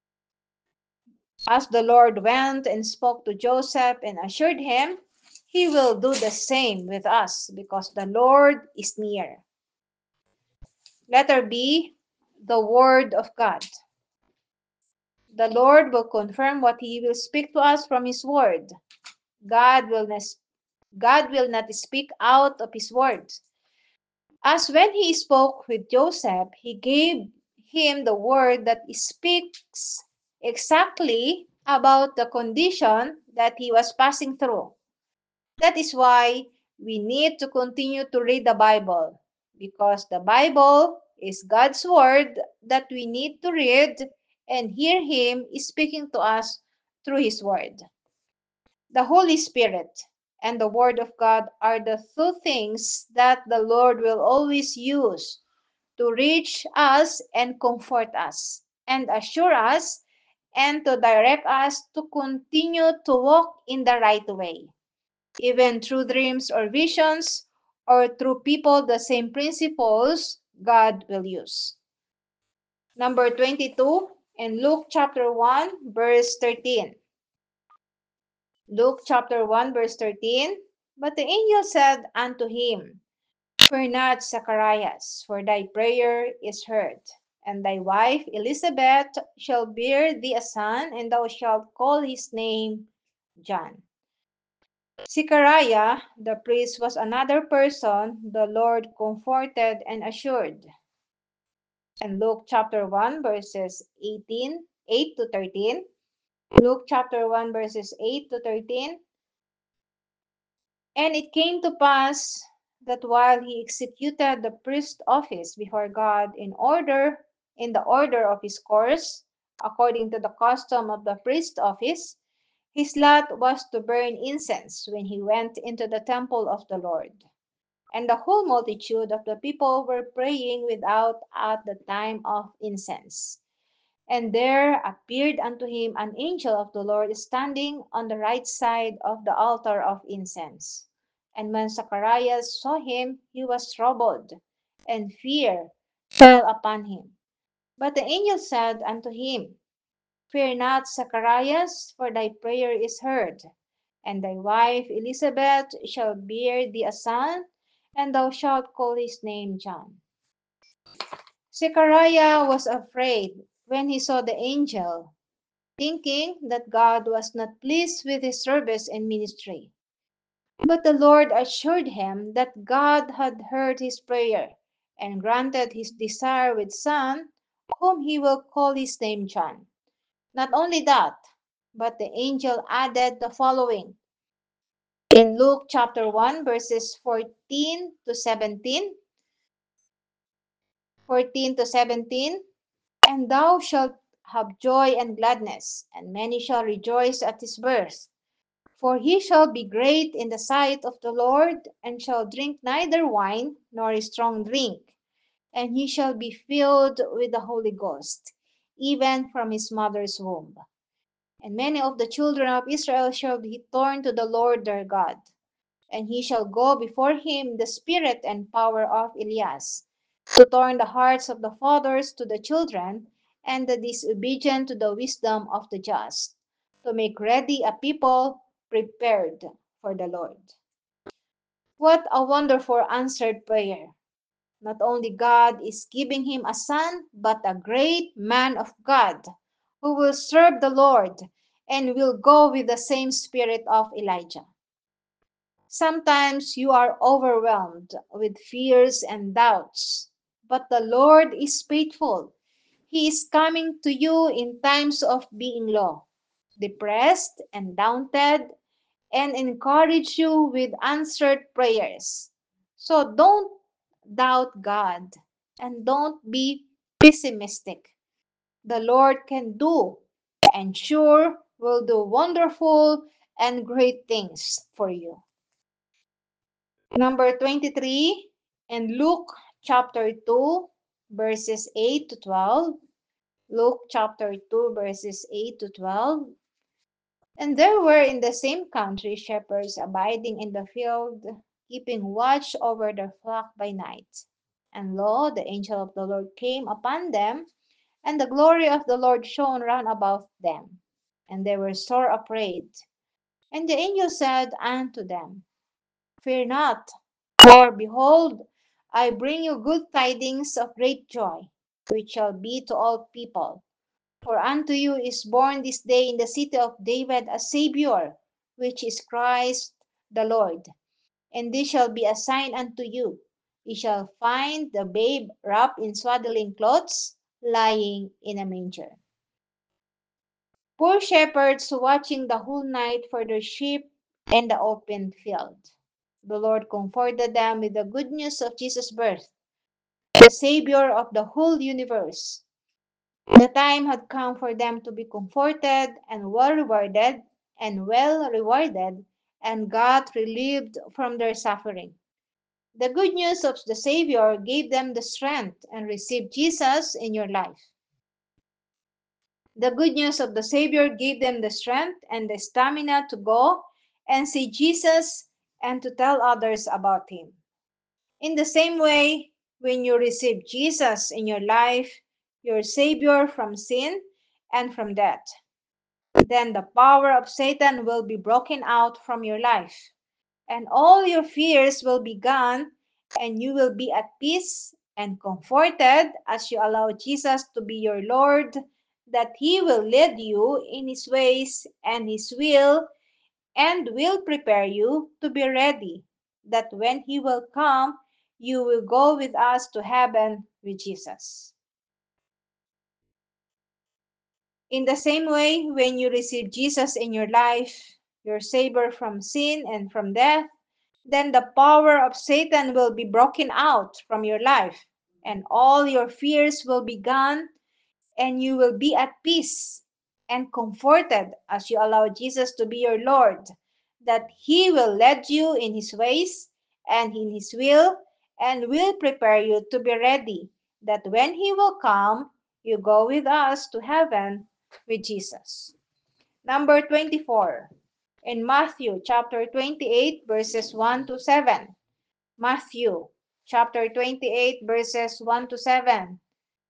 As the Lord went and spoke to Joseph and assured him, he will do the same with us because the Lord is near. Letter B, the Word of God. The Lord will confirm what He will speak to us from His Word. God will not, God will not speak out of His Word. As when He spoke with Joseph, He gave him the word that speaks exactly about the condition that he was passing through. That is why we need to continue to read the Bible, because the Bible is God's word that we need to read and hear Him speaking to us through His word. The Holy Spirit and the Word of God are the two things that the Lord will always use to reach us and comfort us and assure us and to direct us to continue to walk in the right way. Even through dreams or visions or through people, the same principles God will use. Number twenty-two, in Luke chapter one, verse thirteen. Luke chapter one, verse thirteen. But the angel said unto him, Fear not, Zacharias, for thy prayer is heard, and thy wife Elizabeth shall bear thee a son, and thou shalt call his name John. Zechariah, the priest, was another person the Lord comforted and assured. In Luke chapter one, verses eighteen, eight to thirteen. Luke chapter one, verses eight to thirteen. And it came to pass that while he executed the priest office before God in order, in the order of his course, according to the custom of the priest office, his lot was to burn incense when he went into the temple of the Lord. And the whole multitude of the people were praying without at the time of incense. And there appeared unto him an angel of the Lord standing on the right side of the altar of incense. And when Zacharias saw him, he was troubled, and fear fell upon him. But the angel said unto him, Fear not, Zacharias, for thy prayer is heard, and thy wife Elizabeth shall bear thee a son, and thou shalt call his name John. Zechariah was afraid when he saw the angel, thinking that God was not pleased with his service and ministry. But the Lord assured him that God had heard his prayer and granted his desire with son, whom he will call his name John. Not only that, but the angel added the following in Luke chapter one, verses fourteen to seventeen. fourteen to seventeen. And thou shalt have joy and gladness, and many shall rejoice at his birth. For he shall be great in the sight of the Lord, and shall drink neither wine nor strong drink, and he shall be filled with the Holy Ghost, even from his mother's womb. And many of the children of Israel shall be torn to the Lord their God. And he shall go before him the spirit and power of Elias, to turn the hearts of the fathers to the children, and the disobedient to the wisdom of the just, to make ready a people prepared for the Lord. What a wonderful answered prayer. Not only God is giving him a son, but a great man of God who will serve the Lord and will go with the same spirit of Elijah. Sometimes you are overwhelmed with fears and doubts, but the Lord is faithful. He is coming to you in times of being low, depressed, and daunted, and encourage you with answered prayers. So don't doubt God and don't be pessimistic. The Lord can do and sure will do wonderful and great things for you. Number twenty-three, in Luke chapter two, verses eight to twelve. Luke chapter two, verses eight to twelve. And there were in the same country shepherds abiding in the field, keeping watch over their flock by night. And lo, the angel of the Lord came upon them, and the glory of the Lord shone round about them. And they were sore afraid. And the angel said unto them, Fear not, for behold, I bring you good tidings of great joy, which shall be to all people. For unto you is born this day in the city of David a Saviour, which is Christ the Lord. And this shall be a sign unto you. Ye shall find the babe wrapped in swaddling clothes, lying in a manger. Poor shepherds watching the whole night for their sheep in the open field. The Lord comforted them with the good news of Jesus' birth, the Savior of the whole universe. The time had come for them to be comforted and well rewarded and well rewarded and got relieved from their suffering. The good news of the Savior gave them the strength and received Jesus in your life. The good news of the Savior gave them the strength and the stamina to go and see Jesus and to tell others about him. In the same way, when you receive Jesus in your life, your Savior from sin and from death, then the power of Satan will be broken out from your life, and all your fears will be gone, and you will be at peace and comforted as you allow Jesus to be your Lord, that He will lead you in His ways and His will, and will prepare you to be ready, that when He will come, you will go with us to heaven with Jesus. In the same way, when you receive Jesus in your life, your Savior from sin and from death, then the power of Satan will be broken out from your life, and all your fears will be gone, and you will be at peace and comforted as you allow Jesus to be your Lord, that He will lead you in His ways and in His will, and will prepare you to be ready, that when He will come, you go with us to heaven with Jesus. Number twenty-four, in Matthew chapter twenty-eight, verses one to seven. Matthew chapter twenty-eight, verses one to seven.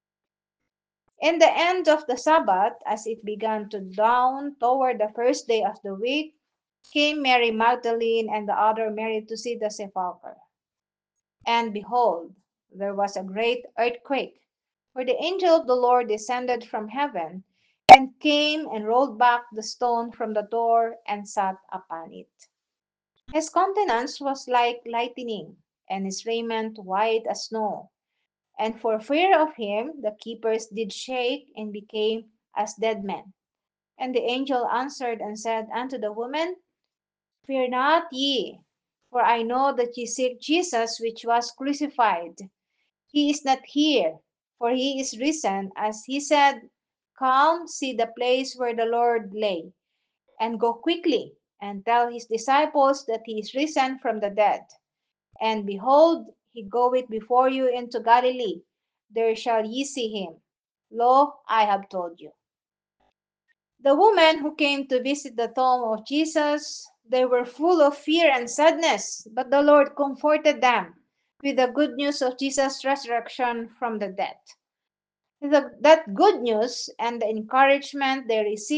In the end of the Sabbath, as it began to dawn toward the first day of the week, came Mary Magdalene and the other Mary to see the sepulchre. And behold, there was a great earthquake, for the angel of the Lord descended from heaven, and came and rolled back the stone from the door and sat upon it. His countenance was like lightning, and his raiment white as snow. And for fear of him, the keepers did shake and became as dead men. And the angel answered and said unto the woman, Fear not ye, for I know that ye seek Jesus which was crucified. He is not here, for he is risen, as he said. Come, see the place where the Lord lay, and go quickly, and tell his disciples that he is risen from the dead. And behold, he goeth before you into Galilee. There shall ye see him. Lo, I have told you. The women who came to visit the tomb of Jesus, they were full of fear and sadness, but the Lord comforted them with the good news of Jesus' resurrection from the dead. The, that good news and the encouragement they received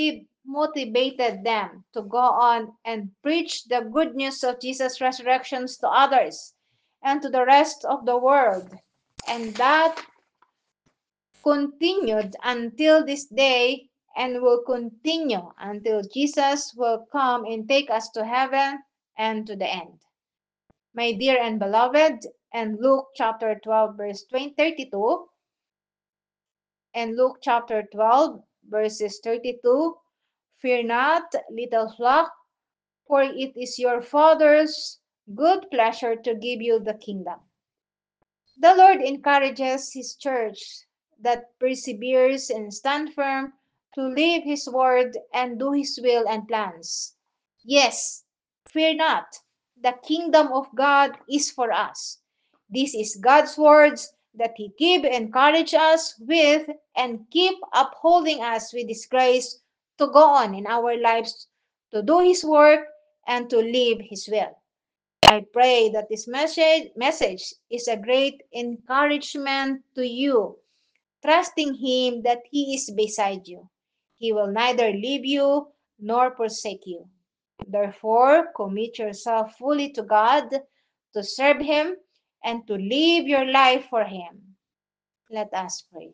motivated them to go on and preach the good news of Jesus' resurrections to others and to the rest of the world. And that continued until this day and will continue until Jesus will come and take us to heaven and to the end. My dear and beloved, and Luke chapter twelve, verse thirty-two, and Luke chapter twelve, verses thirty-two, fear not, little flock, for it is your Father's good pleasure to give you the kingdom. The Lord encourages His church that perseveres and stand firm to live His word and do His will and plans. Yes, fear not. The kingdom of God is for us. This is God's words that He give encourage us with and keep upholding us with His grace to go on in our lives to do His work and to live His will. I pray that this message, message is a great encouragement to you, trusting Him that He is beside you. He will neither leave you nor forsake you. Therefore, commit yourself fully to God, to serve Him, and to live your life for Him. Let us pray.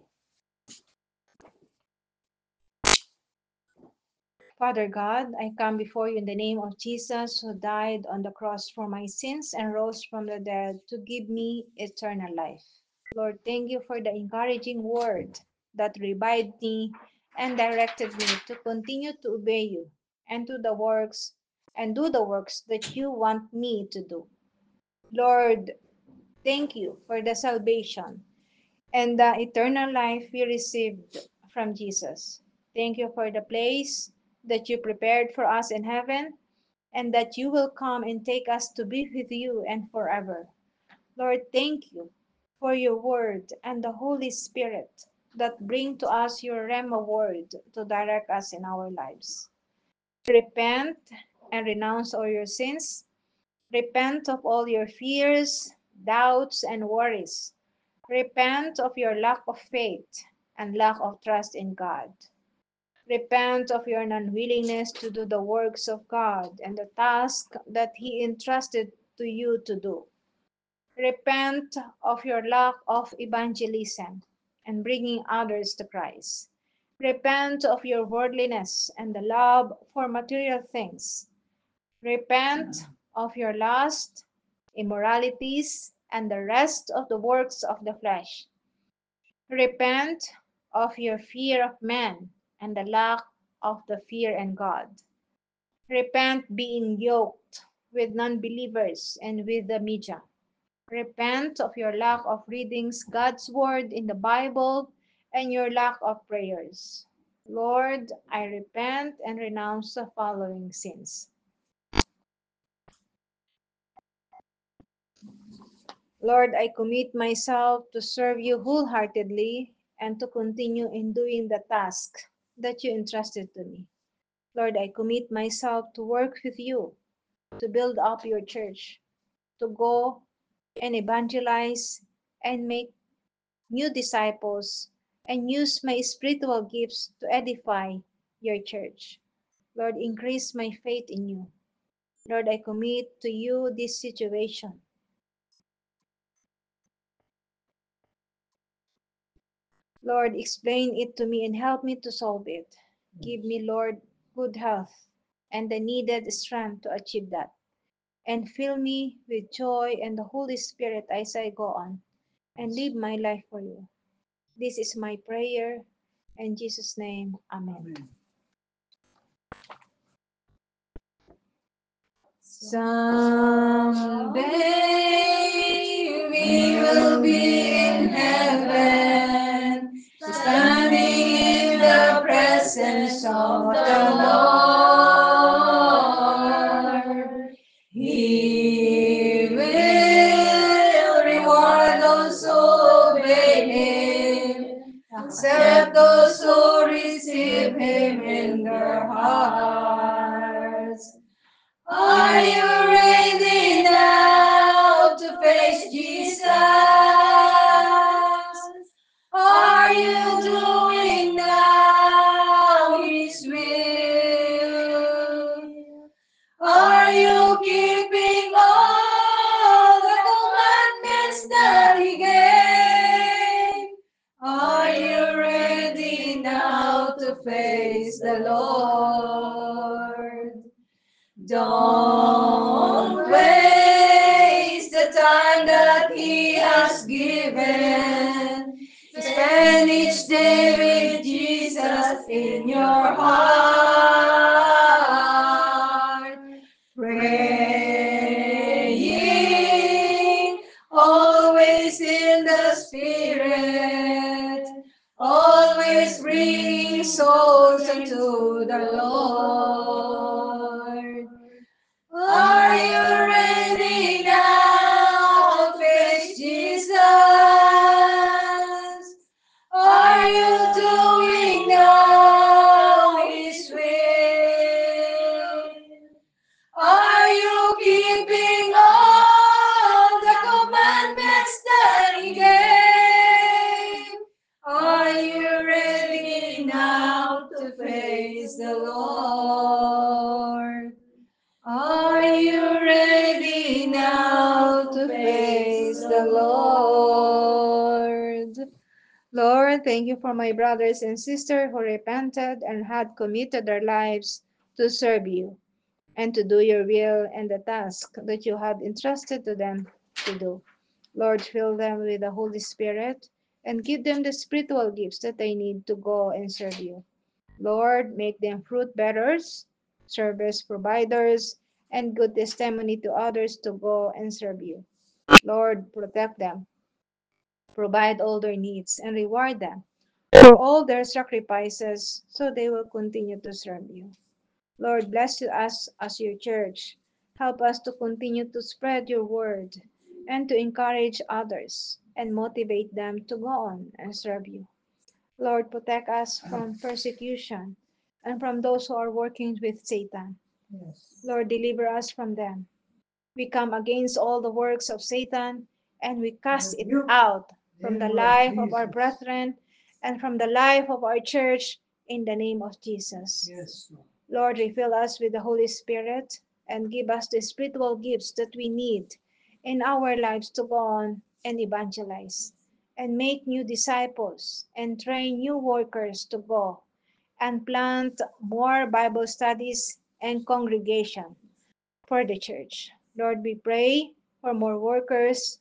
Father God, I come before you in the name of Jesus, who died on the cross for my sins and rose from the dead to give me eternal life. Lord, thank you for the encouraging word that revived me and directed me to continue to obey you and to the works and do the works that you want me to do. Lord, thank you for the salvation and the eternal life we received from Jesus. Thank you for the place that you prepared for us in heaven and that you will come and take us to be with you and forever. Lord, thank you for your word and the Holy Spirit that bring to us your Rhema word to direct us in our lives. Repent and renounce all your sins. Repent of all your fears, doubts, and worries. Repent of your lack of faith and lack of trust in God. Repent of your unwillingness to do the works of God and the task that He entrusted to you to do. Repent of your lack of evangelism and bringing others to Christ. Repent of your worldliness and the love for material things. Repent of your lust, immoralities, and the rest of the works of the flesh. Repent of your fear of man and the lack of the fear in God. Repent being yoked with non-believers and with the media. Repent of your lack of reading God's word in the Bible and your lack of prayers. Lord, I repent and renounce the following sins. Lord, I commit myself to serve you wholeheartedly and to continue in doing the task that you entrusted to me. Lord, I commit myself to work with you, to build up your church, to go and evangelize and make new disciples, and use my spiritual gifts to edify your church. Lord, increase my faith in you. Lord, I commit to you this situation. Lord, explain it to me and help me to solve it. Give me, Lord, good health and the needed strength to achieve that. And fill me with joy and the Holy Spirit as I go on and live my life for you. This is my prayer. In Jesus' name, amen. Someday we will be in heaven, standing in the presence of the Lord. He will reward those who obey Him, accept those who receive Him in their hearts. Are you ready now to face Jesus? Are you doing now His will? face the Lord. Don't waste the time that He has given. Spend each day with Jesus in your heart, praying always in the Spirit, always bringing souls unto the Lord. Are you ready now to face Jesus? Are you doing now His will? Are you keeping all the commandments that He gave? Are you ready now to face the Lord? Are you ready now to face the Lord? Lord, thank you for my brothers and sisters who repented and had committed their lives to serve you and to do your will and the task that you had entrusted to them to do. Lord, fill them with the Holy Spirit and give them the spiritual gifts that they need to go and serve you. Lord, make them fruit bearers, service providers, and good testimony to others to go and serve you. Lord, protect them, provide all their needs, and reward them for all their sacrifices so they will continue to serve you. Lord, bless us as your church. Help us to continue to spread your word and to encourage others and motivate them to go on and serve you. Lord, protect us from persecution and from those who are working with Satan. Yes. Lord, deliver us from them. We come against all the works of Satan and we cast it Rebuke out from the name of life of our Jesus. brethren and from the life of our church in the name of Jesus. Yes, Lord. Lord, refill us with the Holy Spirit and give us the spiritual gifts that we need in our lives to go on and evangelize and make new disciples and train new workers to go and plant more Bible studies and congregation for the church. Lord, we pray for more workers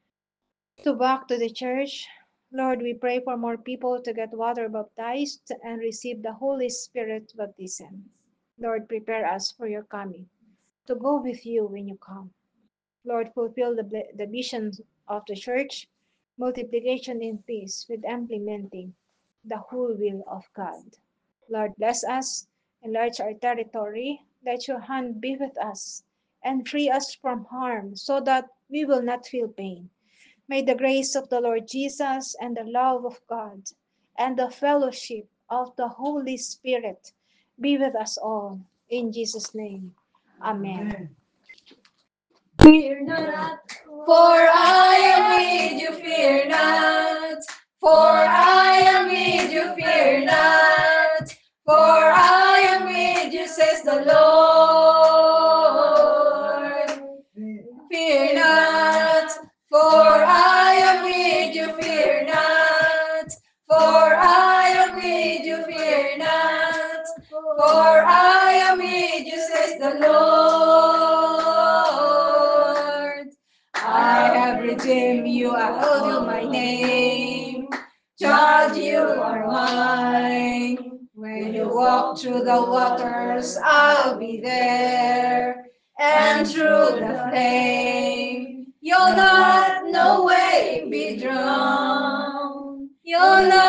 to back to the church. Lord, we pray for more people to get water baptized and receive the Holy Spirit baptism. Lord, prepare us for your coming, to go with you when you come. Lord, fulfill the, the vision of the church, multiplication in peace with implementing the whole will of God. Lord, bless us, enlarge our territory, let your hand be with us, and free us from harm so that we will not feel pain. May the grace of the Lord Jesus and the love of God and the fellowship of the Holy Spirit be with us all. In Jesus' name, amen. Amen. Fear not, for I am with you, fear not. For I am with you, fear not. For I am with you, says the Lord. Fear not, for I am with you, fear not. For I am with you, fear not. For I am with you, says the Lord. I have redeemed you, I called you my name. Child, you are mine. When you walk through the waters, I'll be there. And through the flame, you'll not no way be drowned. You'll not